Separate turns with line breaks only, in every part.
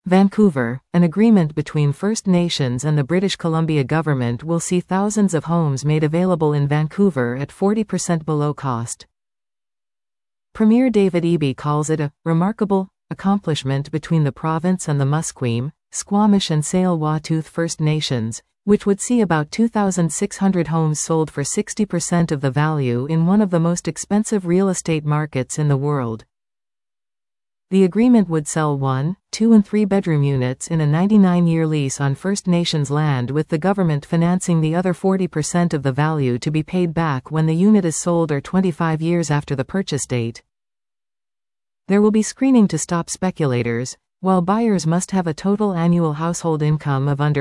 Vancouver, an agreement between First Nations and the British Columbia government will see thousands of homes made available in Vancouver at 40% below cost. Premier David Eby calls it a remarkable accomplishment between the province and the Musqueam, Squamish and Tsleil-Waututh First Nations, which would see about 2,600 homes sold for 60% of the value in one of the most expensive real estate markets in the world. The agreement would sell 1, 2 and 3 bedroom units in a 99-year lease on First Nations land, with the government financing the other 40% of the value to be paid back when the unit is sold or 25 years after the purchase date. There will be screening to stop speculators, while buyers must have a total annual household income of under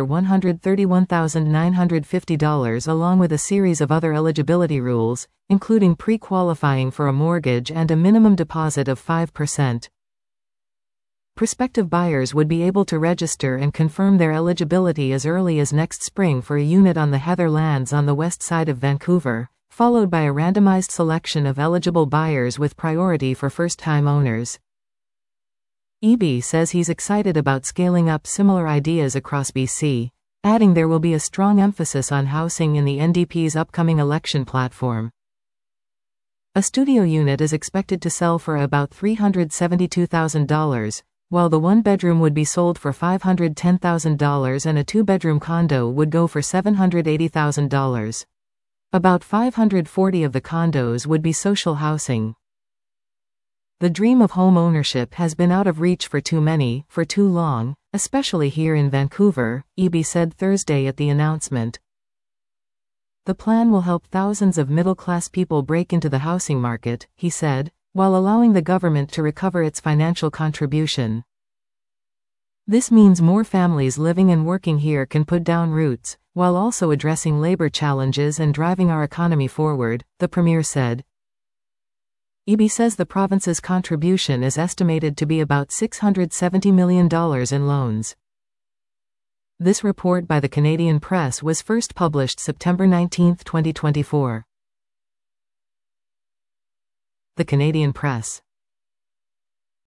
$131,950 along with a series of other eligibility rules, including pre-qualifying for a mortgage and a minimum deposit of 5%. Prospective buyers would be able to register and confirm their eligibility as early as next spring for a unit on the Heather lands on the west side of Vancouver, followed by a randomized selection of eligible buyers with priority for first-time owners. Eby says he's excited about scaling up similar ideas across BC, adding there will be a strong emphasis on housing in the NDP's upcoming election platform. A studio unit is expected to sell for about $372,000, while the one-bedroom would be sold for $510,000 and a two-bedroom condo would go for $780,000. About 540 of the condos would be social housing. The dream of home ownership has been out of reach for too many, for too long, especially here in Vancouver, Eby said Thursday at the announcement. The plan will help thousands of middle-class people break into the housing market, he said, while allowing the government to recover its financial contribution. This means more families living and working here can put down roots, while also addressing labor challenges and driving our economy forward, the Premier said. Eby says the province's contribution is estimated to be about $670 million in loans. This report by the Canadian Press was first published September 19, 2024. The Canadian Press.